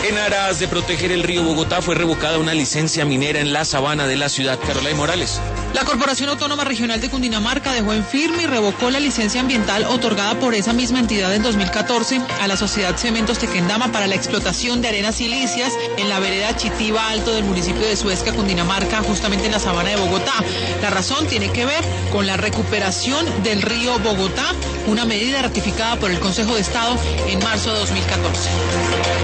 En aras de proteger el río Bogotá fue revocada una licencia minera en la sabana de la ciudad. Carolina Morales. La Corporación Autónoma Regional de Cundinamarca dejó en firme y revocó la licencia ambiental otorgada por esa misma entidad en 2014 a la sociedad Cementos Tequendama para la explotación de arenas silíceas en la vereda Chitiva Alto del municipio de Suezca, Cundinamarca, justamente en la sabana de Bogotá. La razón tiene que ver con la recuperación del río Bogotá, una medida ratificada por el Consejo de Estado en marzo de 2014.